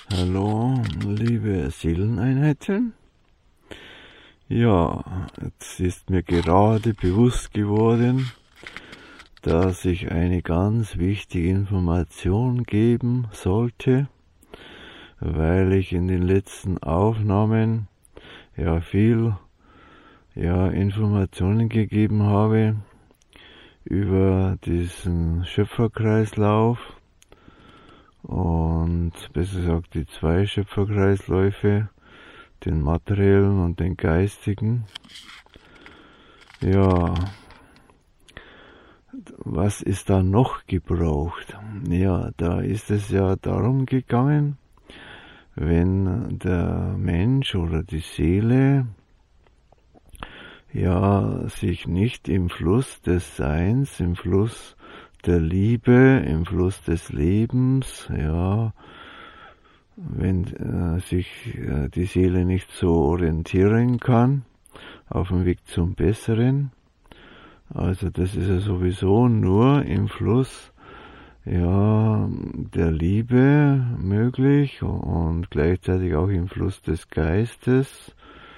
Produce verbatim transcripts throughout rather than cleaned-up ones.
Hallo, liebe Seeleneinheiten. Ja, jetzt ist mir gerade bewusst geworden, dass ich eine ganz wichtige Information geben sollte, weil ich in den letzten Aufnahmen ja viel ja, Informationen gegeben habe über diesen Schöpferkreislauf und besser gesagt die zwei Schöpferkreisläufe, den materiellen und den geistigen. Ja, was ist da noch gebraucht? Ja, da ist es ja darum gegangen, wenn der Mensch oder die Seele ja sich nicht im Fluss des Seins, im Fluss der Liebe, im Fluss des Lebens, ja, wenn äh, sich äh, die Seele nicht so orientieren kann auf dem Weg zum Besseren. Also das ist ja sowieso nur im Fluss ja, der Liebe möglich und gleichzeitig auch im Fluss des Geistes.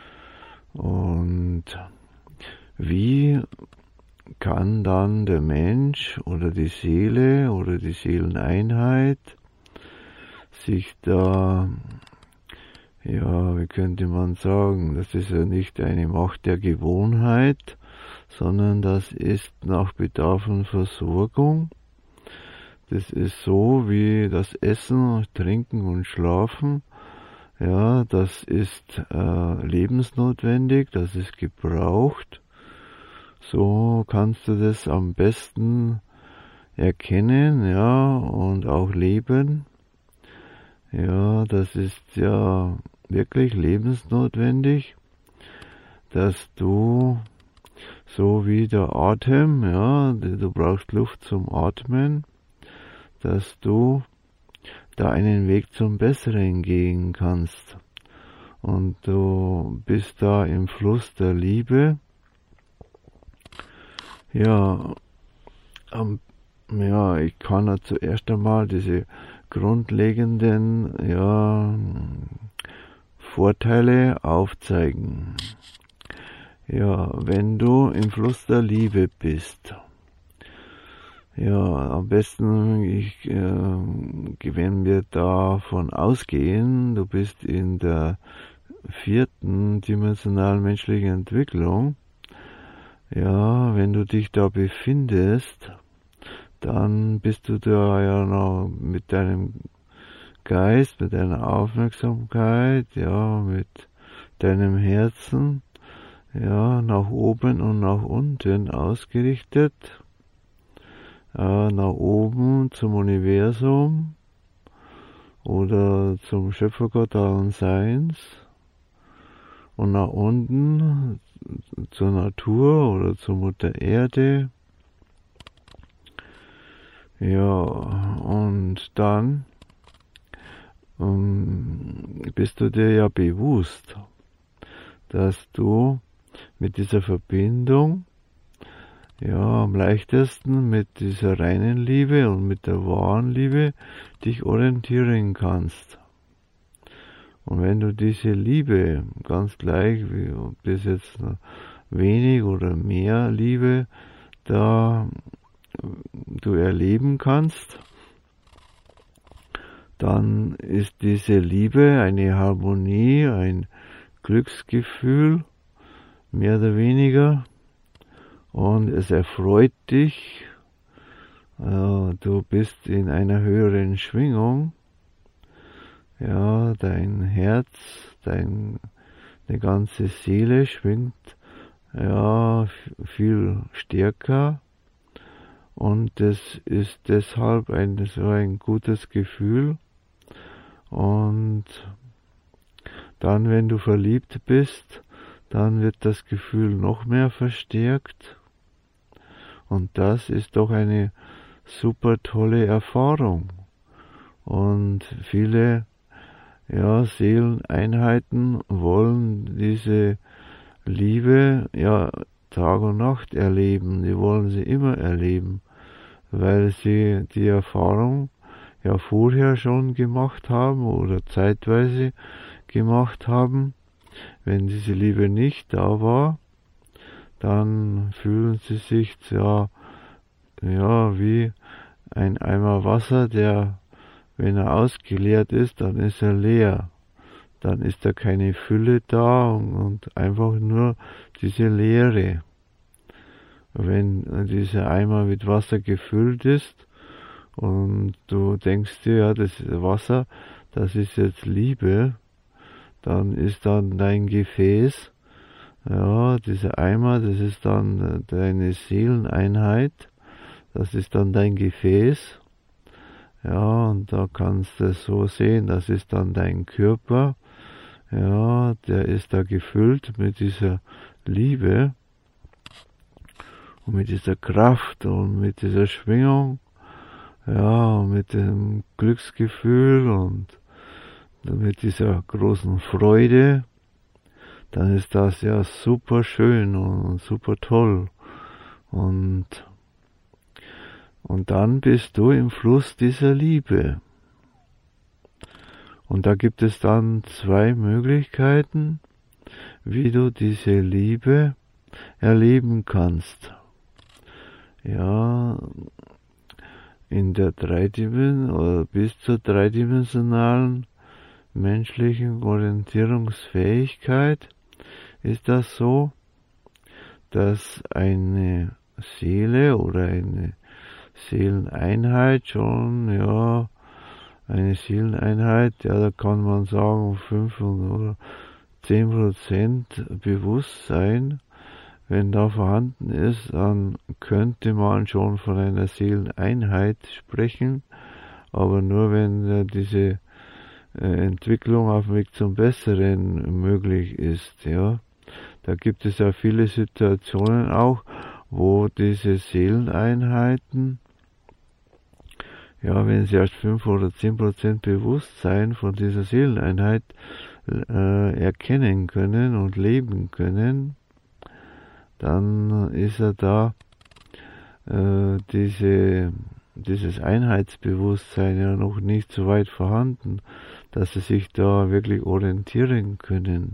Und wie kann dann der Mensch oder die Seele oder die Seeleneinheit sich da, ja, wie könnte man sagen, das ist ja nicht eine Macht der Gewohnheit, sondern das ist nach Bedarf und Versorgung. Das ist so wie das Essen, Trinken und Schlafen. Ja, das ist äh, lebensnotwendig, das ist gebraucht. So kannst du das am besten erkennen, ja, und auch leben. Ja, das ist ja wirklich lebensnotwendig, dass du, so wie der Atem, ja, du brauchst Luft zum Atmen, dass du da einen Weg zum Besseren gehen kannst. Und du bist da im Fluss der Liebe. Ja, ähm, ja, ich kann ja zuerst einmal diese grundlegenden ja, Vorteile aufzeigen. Ja, wenn du im Fluss der Liebe bist, ja, am besten, ich, äh, wenn wir davon ausgehen, du bist in der vierten dimensionalen menschlichen Entwicklung, ja, wenn du dich da befindest, dann bist du da ja noch mit deinem Geist, mit deiner Aufmerksamkeit, ja, mit deinem Herzen, ja, nach oben und nach unten ausgerichtet, äh, nach oben zum Universum oder zum Schöpfergott allen Seins und nach unten zur Natur oder zur Mutter Erde. Ja, und dann ähm, bist du dir ja bewusst, dass du mit dieser Verbindung ja am leichtesten mit dieser reinen Liebe und mit der wahren Liebe dich orientieren kannst. Und wenn du diese Liebe, ganz gleich, wie ob das jetzt wenig oder mehr Liebe da du erleben kannst, dann ist diese Liebe eine Harmonie, ein Glücksgefühl, mehr oder weniger, und es erfreut dich, du bist in einer höheren Schwingung, ja, dein Herz, dein, deine ganze Seele schwingt, ja, viel stärker, und das ist deshalb ein, so ein gutes Gefühl. Und dann, wenn du verliebt bist, dann wird das Gefühl noch mehr verstärkt. Und das ist doch eine super tolle Erfahrung. Und viele ja, Seeleneinheiten wollen diese Liebe ja Tag und Nacht erleben. Die wollen sie immer erleben, weil sie die Erfahrung ja vorher schon gemacht haben oder zeitweise gemacht haben. Wenn diese Liebe nicht da war, dann fühlen sie sich ja, ja wie ein Eimer Wasser, der, wenn er ausgeleert ist, dann ist er leer. Dann ist da keine Fülle da und, und einfach nur diese Leere. Wenn dieser Eimer mit Wasser gefüllt ist und du denkst dir, ja, das Wasser, das ist jetzt Liebe, dann ist dann dein Gefäß, ja, dieser Eimer, das ist dann deine Seeleneinheit, das ist dann dein Gefäß, ja, und da kannst du es so sehen, das ist dann dein Körper, ja, der ist da gefüllt mit dieser Liebe und mit dieser Kraft und mit dieser Schwingung, ja, und mit dem Glücksgefühl und mit dieser großen Freude, dann ist das ja super schön und super toll. Und, und dann bist du im Fluss dieser Liebe. Und da gibt es dann zwei Möglichkeiten, wie du diese Liebe erleben kannst. Ja, in der dreidimensionalen oder bis zur dreidimensionalen menschlichen Orientierungsfähigkeit ist das so, dass eine Seele oder eine Seeleneinheit schon, ja, eine Seeleneinheit, ja, da kann man sagen, fünf oder zehn Prozent Bewusstsein, wenn da vorhanden ist, dann könnte man schon von einer Seeleneinheit sprechen, aber nur wenn äh, diese Entwicklung auf dem Weg zum Besseren möglich ist, ja. Da gibt es ja viele Situationen auch, wo diese Seeleneinheiten, ja, wenn sie erst fünf oder zehn Prozent Bewusstsein von dieser Seeleneinheit äh, erkennen können und leben können, dann ist er da äh, diese dieses Einheitsbewusstsein ja noch nicht so weit vorhanden, dass sie sich da wirklich orientieren können.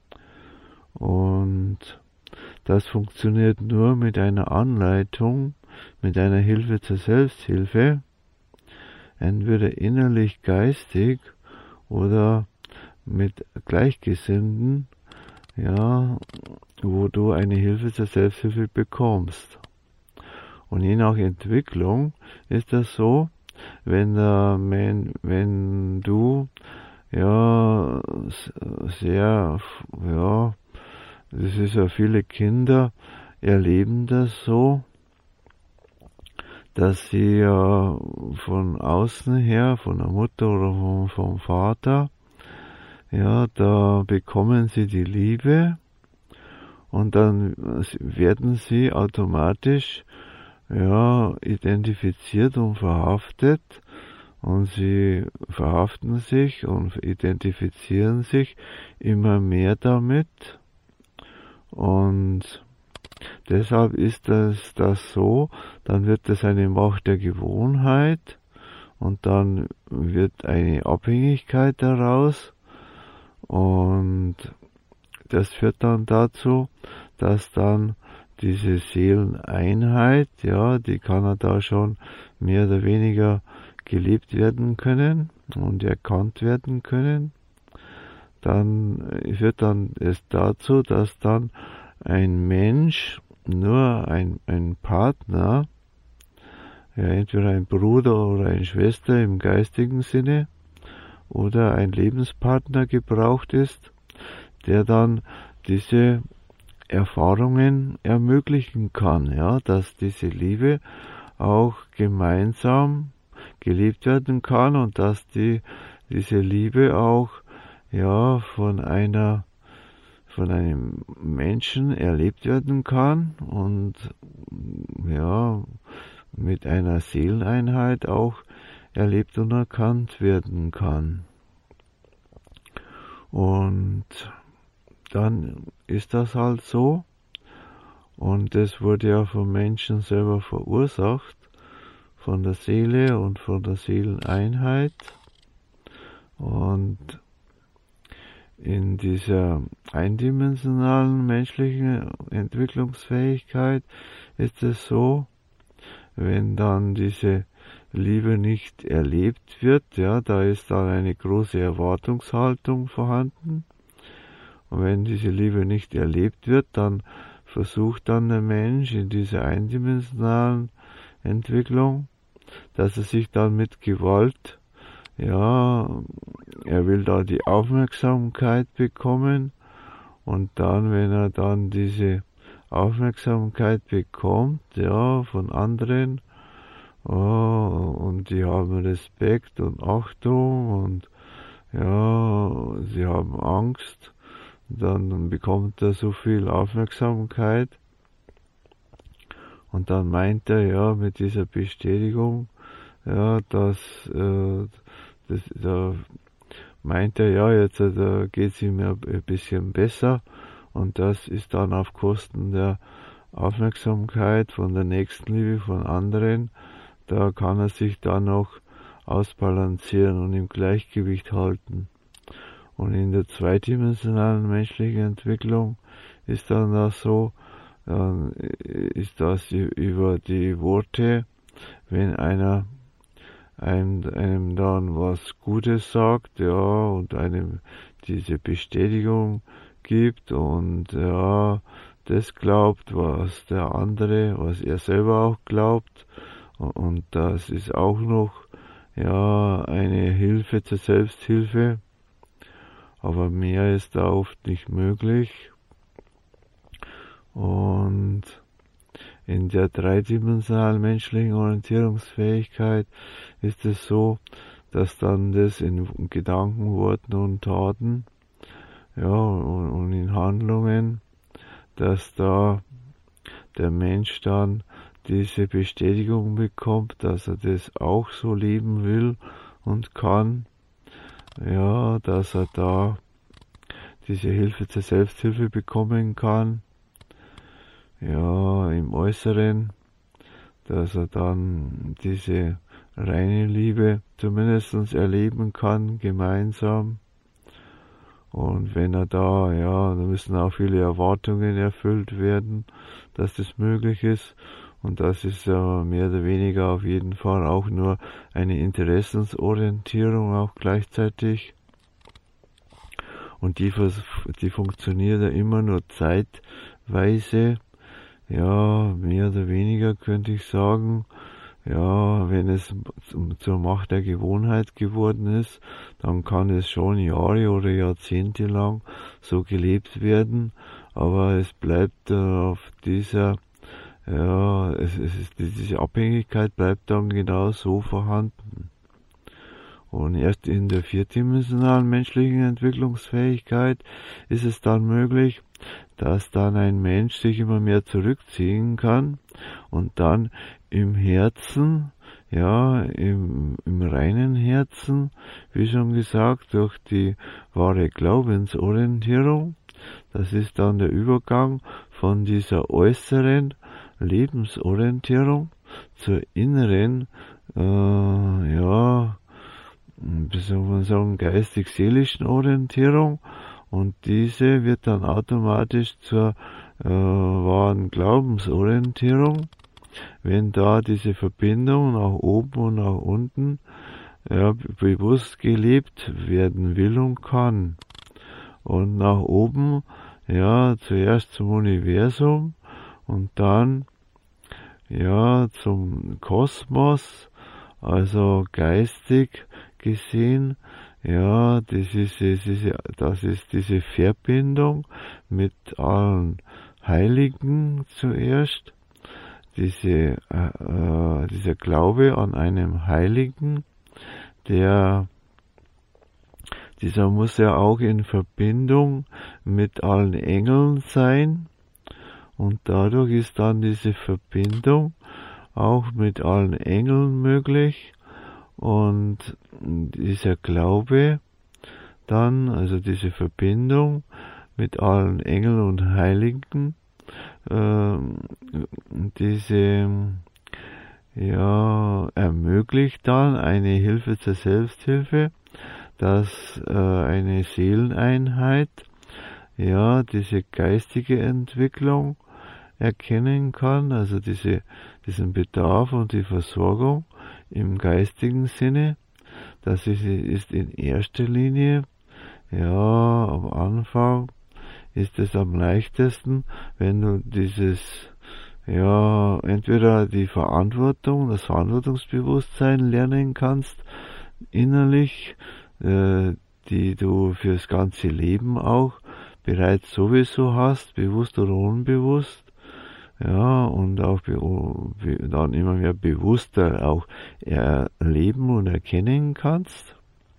Und das funktioniert nur mit einer Anleitung, mit einer Hilfe zur Selbsthilfe, entweder innerlich geistig oder mit Gleichgesinnten, ja, wo du eine Hilfe zur Selbsthilfe bekommst. Und je nach Entwicklung ist das so, wenn, der, wenn, wenn du ja sehr, ja, das ist ja viele Kinder erleben das so, dass sie ja von außen her, von der Mutter oder vom, vom Vater, ja, da bekommen sie die Liebe und dann werden sie automatisch ja, identifiziert und verhaftet und sie verhaften sich und identifizieren sich immer mehr damit und deshalb ist das, das so, dann wird das eine Macht der Gewohnheit und dann wird eine Abhängigkeit daraus und das führt dann dazu, dass dann diese Seeleneinheit, ja, die kann ja da schon mehr oder weniger gelebt werden können und erkannt werden können. Dann führt dann es dazu, dass dann ein Mensch, nur ein, ein Partner, ja, entweder ein Bruder oder eine Schwester im geistigen Sinne oder ein Lebenspartner gebraucht ist, der dann diese Erfahrungen ermöglichen kann, ja, dass diese Liebe auch gemeinsam gelebt werden kann und dass die, diese Liebe auch, ja, von einer, von einem Menschen erlebt werden kann und, ja, mit einer Seeleneinheit auch erlebt und erkannt werden kann. Und dann ist das halt so. Und das wurde ja vom Menschen selber verursacht, von der Seele und von der Seeleneinheit. Und in dieser eindimensionalen menschlichen Entwicklungsfähigkeit ist es so, wenn dann diese Liebe nicht erlebt wird, ja, da ist dann eine große Erwartungshaltung vorhanden. Und wenn diese Liebe nicht erlebt wird, dann versucht dann der Mensch in dieser eindimensionalen Entwicklung, dass er sich dann mit Gewalt, ja, er will da die Aufmerksamkeit bekommen, und dann, wenn er dann diese Aufmerksamkeit bekommt, ja, von anderen, oh, und die haben Respekt und Achtung und ja, sie haben Angst, dann bekommt er so viel Aufmerksamkeit, und dann meint er, ja, mit dieser Bestätigung, ja, dass, äh, das, da meint er, ja, jetzt äh, da geht's ihm ja ein bisschen besser, und das ist dann auf Kosten der Aufmerksamkeit, von der Nächstenliebe von anderen. Da kann er sich dann noch ausbalancieren und im Gleichgewicht halten. Und in der zweidimensionalen menschlichen Entwicklung ist dann das so, dann ist das über die Worte, wenn einer einem, einem dann was Gutes sagt, ja, und einem diese Bestätigung gibt und ja, das glaubt, was der andere, was er selber auch glaubt, und das ist auch noch, ja, eine Hilfe zur Selbsthilfe, aber mehr ist da oft nicht möglich. Und in der dreidimensionalen menschlichen Orientierungsfähigkeit ist es so, dass dann das in Gedanken, Worten und Taten, ja, und, und in Handlungen, dass da der Mensch dann diese Bestätigung bekommt, dass er das auch so leben will und kann, ja, dass er da diese Hilfe zur Selbsthilfe bekommen kann, ja, im Äußeren, dass er dann diese reine Liebe zumindest erleben kann, gemeinsam. Und wenn er da, ja, da müssen auch viele Erwartungen erfüllt werden, dass das möglich ist. Und das ist ja mehr oder weniger auf jeden Fall auch nur eine Interessensorientierung auch gleichzeitig. Und die, die funktioniert ja immer nur zeitweise. Ja, mehr oder weniger könnte ich sagen, ja, wenn es zur Macht der Gewohnheit geworden ist, dann kann es schon Jahre oder Jahrzehnte lang so gelebt werden, aber es bleibt äh, auf dieser, ja, es, es ist, diese Abhängigkeit bleibt dann genau so vorhanden. Und erst in der vierdimensionalen menschlichen Entwicklungsfähigkeit ist es dann möglich, dass dann ein Mensch sich immer mehr zurückziehen kann und dann im Herzen, ja, im, im reinen Herzen, wie schon gesagt, durch die wahre Glaubensorientierung, das ist dann der Übergang von dieser äußeren Lebensorientierung zur inneren, äh, ja, wie soll man sagen, geistig-seelischen Orientierung, und diese wird dann automatisch zur äh, wahren Glaubensorientierung, wenn da diese Verbindung nach oben und nach unten, ja, bewusst gelebt werden will und kann. Und nach oben, ja, zuerst zum Universum und dann, ja, zum Kosmos, also geistig gesehen, ja, das ist, das ist, das ist diese Verbindung mit allen Heiligen zuerst, diese, äh, dieser Glaube an einem Heiligen, der, dieser muss ja auch in Verbindung mit allen Engeln sein, und dadurch ist dann diese Verbindung auch mit allen Engeln möglich. Und dieser Glaube dann, also diese Verbindung mit allen Engeln und Heiligen, äh, diese, ja, ermöglicht dann eine Hilfe zur Selbsthilfe, dass äh, eine Seeleneinheit ja diese geistige Entwicklung erkennen kann, also diese, diesen Bedarf und die Versorgung im geistigen Sinne. Das ist, ist in erster Linie, ja, am Anfang ist es am leichtesten, wenn du dieses, ja, entweder die Verantwortung, das Verantwortungsbewusstsein lernen kannst, innerlich, äh, die du fürs ganze Leben auch bereits sowieso hast, bewusst oder unbewusst, ja, und auch dann immer mehr bewusster auch erleben und erkennen kannst.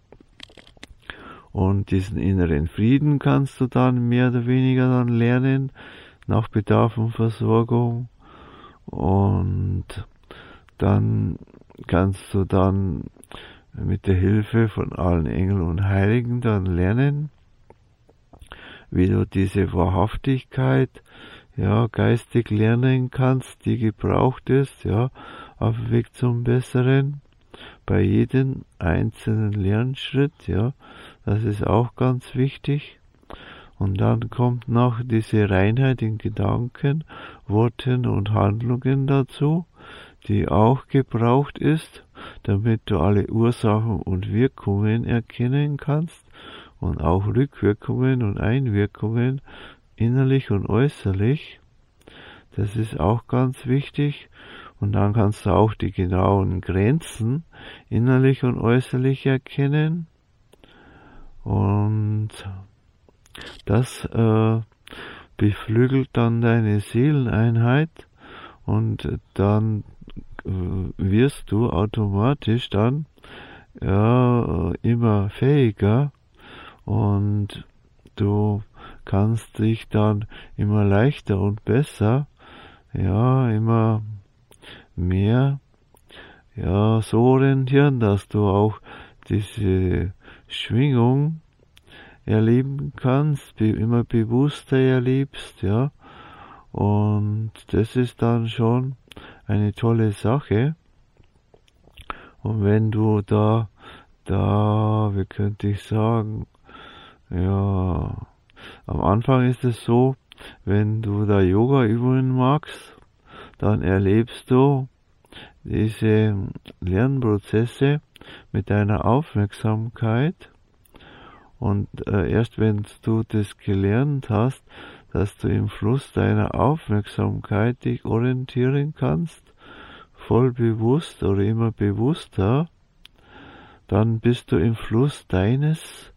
Und diesen inneren Frieden kannst du dann mehr oder weniger dann lernen, nach Bedarf und Versorgung. Und dann kannst du dann mit der Hilfe von allen Engeln und Heiligen dann lernen, wie du diese Wahrhaftigkeit, ja, geistig lernen kannst, die gebraucht ist, ja, auf dem Weg zum Besseren, bei jedem einzelnen Lernschritt, ja, das ist auch ganz wichtig. Und dann kommt noch diese Reinheit in Gedanken, Worten und Handlungen dazu, die auch gebraucht ist, damit du alle Ursachen und Wirkungen erkennen kannst und auch Rückwirkungen und Einwirkungen, innerlich und äußerlich. Das ist auch ganz wichtig. Und dann kannst du auch die genauen Grenzen innerlich und äußerlich erkennen. Und das äh, beflügelt dann deine Seeleneinheit und dann äh, wirst du automatisch dann ja, immer fähiger und du kannst dich dann immer leichter und besser, ja, immer mehr, ja, so orientieren, dass du auch diese Schwingung erleben kannst, be- immer bewusster erlebst, ja, und das ist dann schon eine tolle Sache. Und wenn du da, da, wie könnte ich sagen, ja, am Anfang ist es so, wenn du da Yoga-Übungen magst, dann erlebst du diese Lernprozesse mit deiner Aufmerksamkeit. Und äh, erst wenn du das gelernt hast, dass du im Fluss deiner Aufmerksamkeit dich orientieren kannst, voll bewusst oder immer bewusster, dann bist du im Fluss deines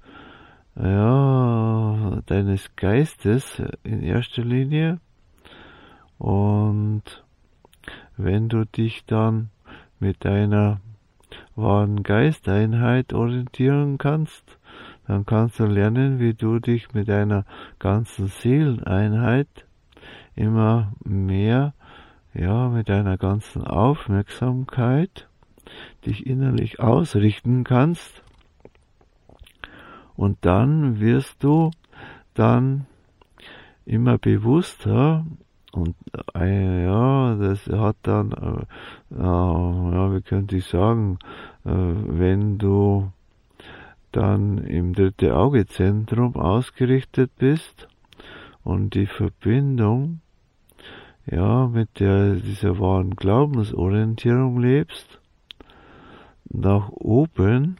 ja, deines Geistes in erster Linie. Und wenn du dich dann mit deiner wahren Geisteinheit orientieren kannst, dann kannst du lernen, wie du dich mit deiner ganzen Seeleneinheit immer mehr, ja, mit deiner ganzen Aufmerksamkeit dich innerlich ausrichten kannst. Und dann wirst du dann immer bewusster und äh, ja, das hat dann, äh, äh, ja, wie könnte ich sagen, äh, wenn du dann im dritte Auge-Zentrum ausgerichtet bist und die Verbindung, ja, mit der, dieser wahren Glaubensorientierung lebst, nach oben,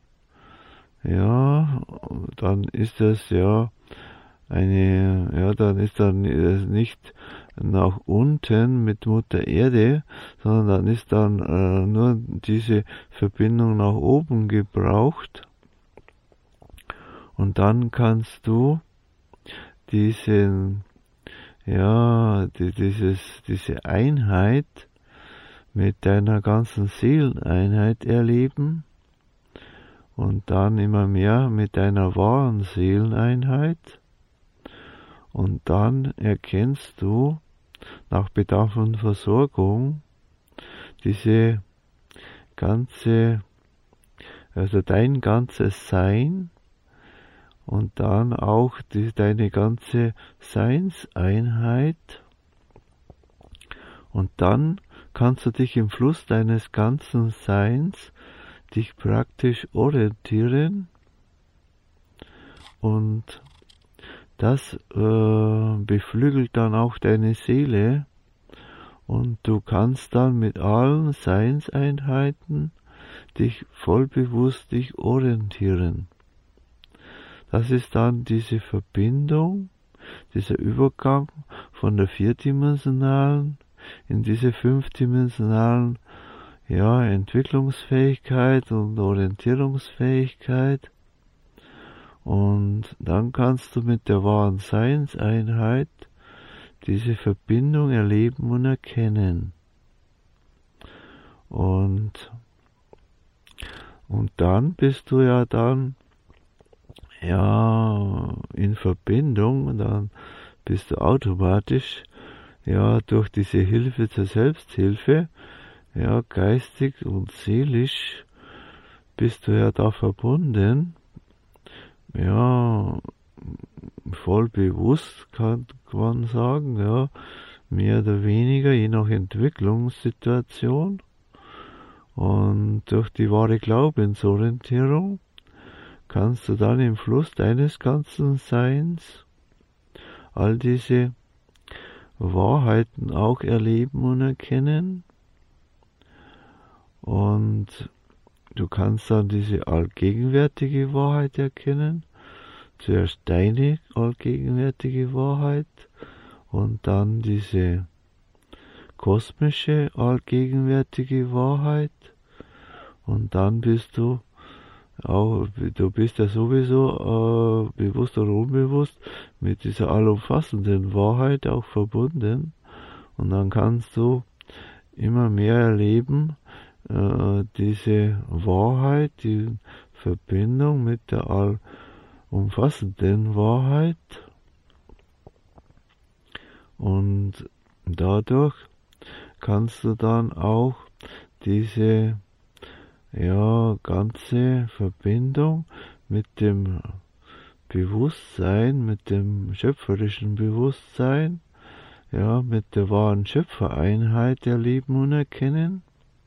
ja, dann ist das ja eine, ja, dann ist dann nicht nach unten mit Mutter Erde, sondern dann ist dann äh, nur diese Verbindung nach oben gebraucht. Und dann kannst du diesen, ja, die, dieses, diese Einheit mit deiner ganzen Seeleneinheit erleben. Und dann immer mehr mit deiner wahren Seeleneinheit. Und dann erkennst du nach Bedarf und Versorgung diese ganze, also dein ganzes Sein und dann auch die, deine ganze Seinseinheit. Und dann kannst du dich im Fluss deines ganzen Seins dich praktisch orientieren und das äh, beflügelt dann auch deine Seele und du kannst dann mit allen Seinseinheiten dich vollbewusst dich orientieren. Das ist dann diese Verbindung, dieser Übergang von der vierdimensionalen in diese fünfdimensionalen ja, Entwicklungsfähigkeit und Orientierungsfähigkeit. Und dann kannst du mit der wahren Seinseinheit diese Verbindung erleben und erkennen. Und, und dann bist du ja dann ja in Verbindung, dann bist du automatisch ja durch diese Hilfe zur Selbsthilfe, ja geistig und seelisch bist du ja da verbunden, ja voll bewusst kann man sagen, ja mehr oder weniger je nach Entwicklungssituation und durch die wahre Glaubensorientierung kannst du dann im Fluss deines ganzen Seins all diese Wahrheiten auch erleben und erkennen. Und du kannst dann diese allgegenwärtige Wahrheit erkennen. Zuerst deine allgegenwärtige Wahrheit und dann diese kosmische allgegenwärtige Wahrheit. Und dann bist du auch, du bist ja sowieso äh, bewusst oder unbewusst mit dieser allumfassenden Wahrheit auch verbunden und dann kannst du immer mehr erleben, äh, diese Wahrheit, die Verbindung mit der allumfassenden Wahrheit und dadurch kannst du dann auch diese ja, ganze Verbindung mit dem Bewusstsein, mit dem schöpferischen Bewusstsein, ja, mit der wahren Schöpfereinheit erleben und erkennen.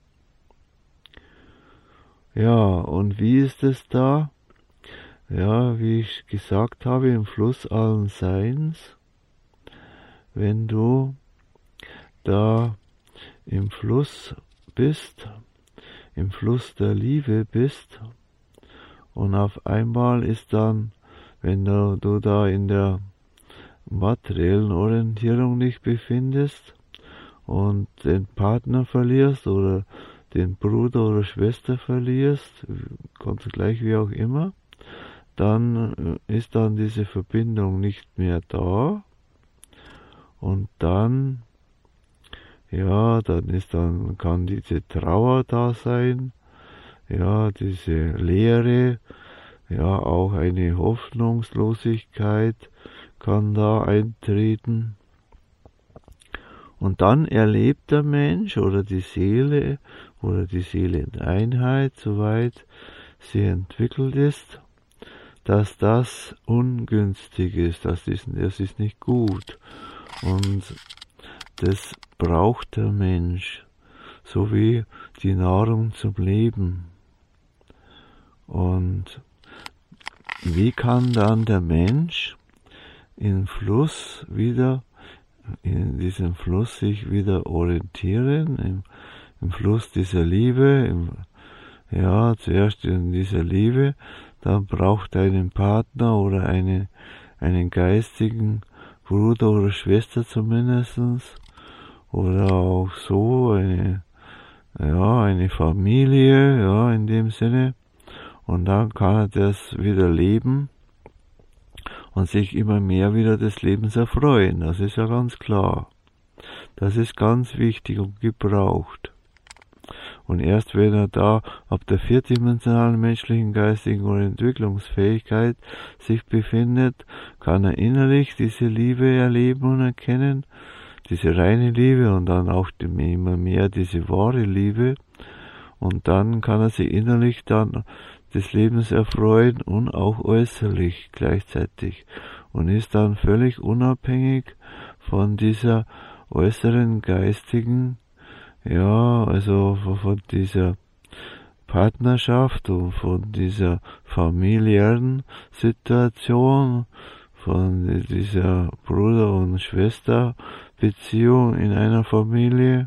Ja, und wie ist es da? Ja, wie ich gesagt habe, im Fluss allen Seins, wenn du da im Fluss bist, im Fluss der Liebe bist und auf einmal ist dann, wenn du, du da in der materiellen Orientierung dich befindest und den Partner verlierst oder den Bruder oder Schwester verlierst, ganz gleich wie auch immer, dann ist dann diese Verbindung nicht mehr da und dann ja, dann ist dann, kann diese Trauer da sein, ja, diese Leere, ja, auch eine Hoffnungslosigkeit kann da eintreten. Und dann erlebt der Mensch oder die Seele oder die Seeleneinheit, soweit sie entwickelt ist, dass das ungünstig ist, das ist, das ist nicht gut. Und das braucht der Mensch, so wie die Nahrung zum Leben. Und wie kann dann der Mensch im Fluss wieder, in diesem Fluss sich wieder orientieren, im, im Fluss dieser Liebe, im, ja, zuerst in dieser Liebe, dann braucht er einen Partner oder eine, einen geistigen Bruder oder Schwester zumindestens, oder auch so eine, ja, eine Familie, ja, in dem Sinne. Und dann kann er das wieder leben und sich immer mehr wieder des Lebens erfreuen. Das ist ja ganz klar. Das ist ganz wichtig und gebraucht. Und erst wenn er da ab der vierdimensionalen menschlichen geistigen oder Entwicklungsfähigkeit sich befindet, kann er innerlich diese Liebe erleben und erkennen, diese reine Liebe und dann auch immer mehr diese wahre Liebe und dann kann er sich innerlich dann des Lebens erfreuen und auch äußerlich gleichzeitig und ist dann völlig unabhängig von dieser äußeren geistigen ja, also von dieser Partnerschaft und von dieser familiären Situation, von dieser Bruder- und Schwesterbeziehung in einer Familie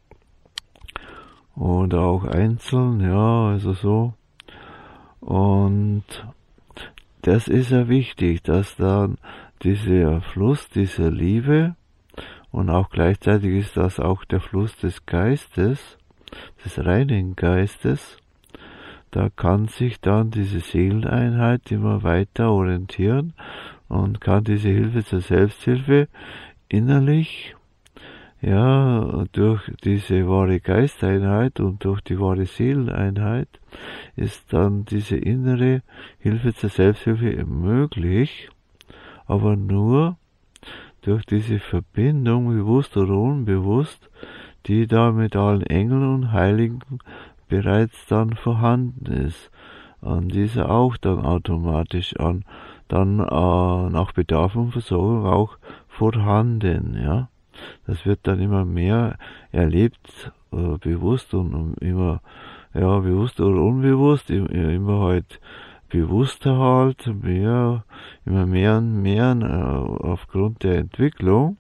oder auch einzeln, ja, also so. Und das ist ja wichtig, dass dann dieser Fluss dieser Liebe und auch gleichzeitig ist das auch der Fluss des Geistes, des reinen Geistes, da kann sich dann diese Seeleneinheit immer weiter orientieren und kann diese Hilfe zur Selbsthilfe innerlich, ja, durch diese wahre Geisteinheit und durch die wahre Seeleneinheit ist dann diese innere Hilfe zur Selbsthilfe möglich, aber nur durch diese Verbindung, bewusst oder unbewusst, die da mit allen Engeln und Heiligen bereits dann vorhanden ist, an dieser auch dann automatisch an, dann äh, nach Bedarf und Versorgung auch vorhanden, ja. Das wird dann immer mehr erlebt, äh, bewusst und, und immer, ja, bewusst oder unbewusst, immer halt bewusster halt, mehr, immer mehr und mehr äh, aufgrund der Entwicklung.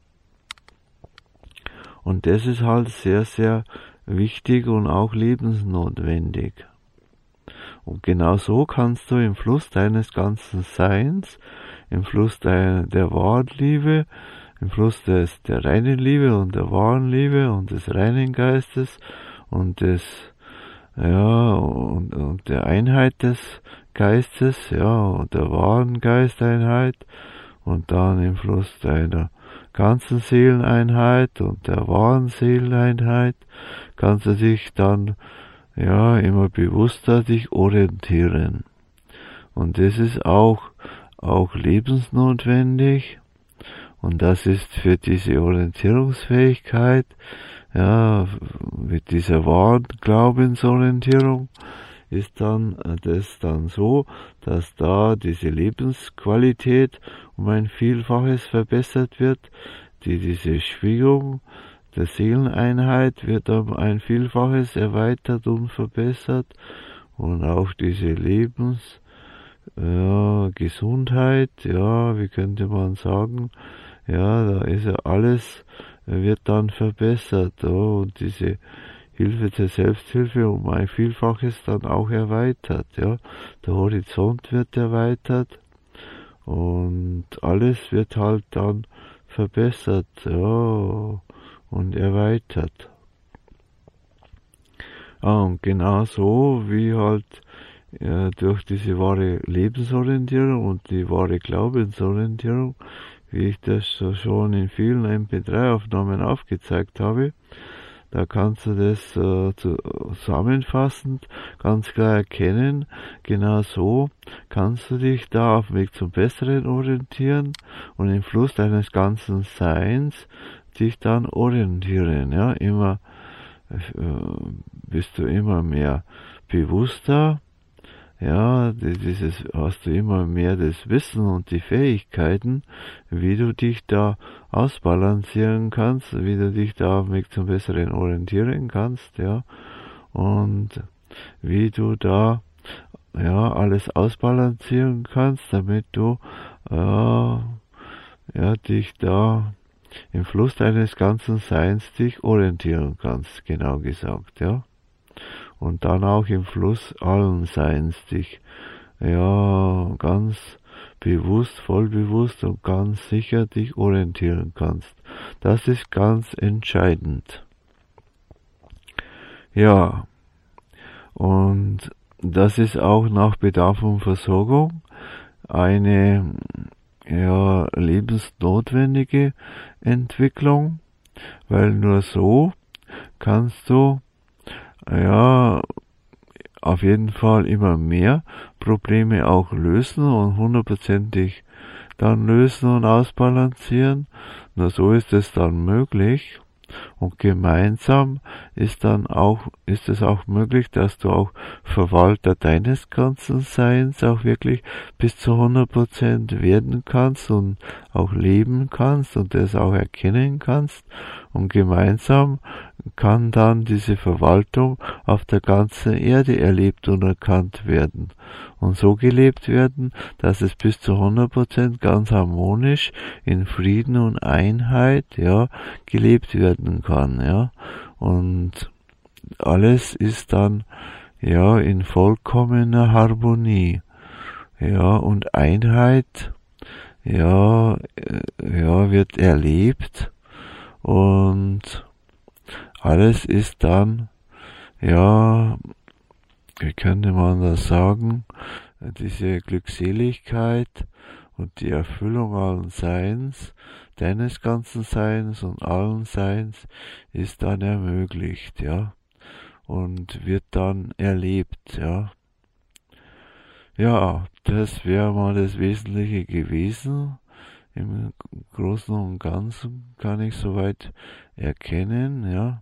Und das ist halt sehr, sehr wichtig und auch lebensnotwendig. Und genau so kannst du im Fluss deines ganzen Seins, im Fluss der, der wahren Liebe, im Fluss des, der reinen Liebe und der wahren Liebe und des reinen Geistes und des, ja, und, und der Einheit des Geistes, ja, und der wahren Geisteinheit und dann im Fluss deiner ganzen Seeleneinheit und der wahren Seeleneinheit kannst du dich dann, ja, immer bewusster dich orientieren. Und das ist auch, auch lebensnotwendig. Und das ist für diese Orientierungsfähigkeit, ja, mit dieser wahren Glaubensorientierung, ist dann das dann so, dass da diese Lebensqualität um ein Vielfaches verbessert wird, die diese Schwingung der Seeleneinheit wird um ein Vielfaches erweitert und verbessert und auch diese Lebens, ja, Gesundheit, ja, wie könnte man sagen, ja, da ist ja alles, wird dann verbessert, oh, und diese Hilfe zur Selbsthilfe um ein Vielfaches dann auch erweitert, ja. Der Horizont wird erweitert und alles wird halt dann verbessert, ja, und erweitert. Ah, und genau so wie halt ja, durch diese wahre Lebensorientierung und die wahre Glaubensorientierung, wie ich das so schon in vielen M P drei Aufnahmen aufgezeigt habe, da kannst du das äh, zusammenfassend ganz klar erkennen. Genau so kannst du dich da auf dem Weg zum Besseren orientieren und im Fluss deines ganzen Seins dich dann orientieren. Ja, immer äh, bist du immer mehr bewusster. Ja, dieses hast du immer mehr das Wissen und die Fähigkeiten, wie du dich da ausbalancieren kannst, wie du dich da auf dem Weg zum Besseren orientieren kannst, ja, und wie du da, ja, alles ausbalancieren kannst, damit du, äh, ja, dich da im Fluss deines ganzen Seins dich orientieren kannst, genau gesagt, ja. Und dann auch im Fluss allen Seins dich, ja, ganz bewusst, voll bewusst und ganz sicher dich orientieren kannst. Das ist ganz entscheidend. Ja, und das ist auch nach Bedarf und Versorgung eine, ja, lebensnotwendige Entwicklung, weil nur so kannst du, ja, auf jeden Fall immer mehr Probleme auch lösen und hundertprozentig dann lösen und ausbalancieren. Nur so ist es dann möglich. Und gemeinsam ist dann auch, ist es auch möglich, dass du auch Verwalter deines ganzen Seins auch wirklich bis zu hundert Prozent werden kannst und auch leben kannst und das auch erkennen kannst Und gemeinsam kann dann diese Verwaltung auf der ganzen Erde erlebt und erkannt werden. Und so gelebt werden, dass es bis zu hundert Prozent ganz harmonisch in Frieden und Einheit, ja, gelebt werden kann, ja. Und alles ist dann, ja, in vollkommener Harmonie, ja, und Einheit, ja, ja, wird erlebt und alles ist dann, ja, wie könnte man das sagen, diese Glückseligkeit und die Erfüllung allen Seins, deines ganzen Seins und allen Seins ist dann ermöglicht, ja, und wird dann erlebt, ja. Ja, das wäre mal das Wesentliche gewesen. Im Großen und Ganzen kann ich soweit erkennen, ja.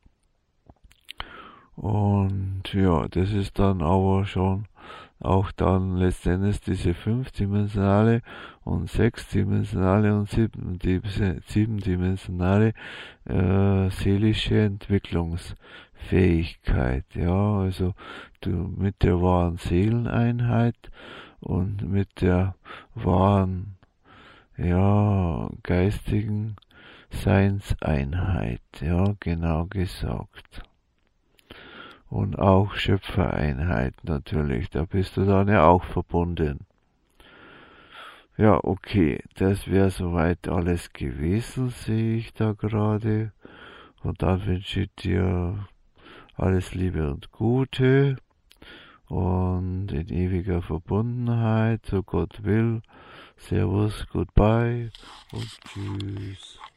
Und ja, das ist dann aber schon auch dann letztendlich diese fünfdimensionale und sechsdimensionale und sieben, siebendimensionale äh, seelische Entwicklungsfähigkeit. Ja, also du mit der wahren Seeleneinheit und mit der wahren, ja, geistigen Seinseinheit, ja, genau gesagt. Und auch Schöpfereinheit natürlich, da bist du dann ja auch verbunden. Ja, okay, das wäre soweit alles gewesen, sehe ich da gerade. Und dann wünsche ich dir alles Liebe und Gute und in ewiger Verbundenheit, so Gott will. Servus, goodbye und tschüss.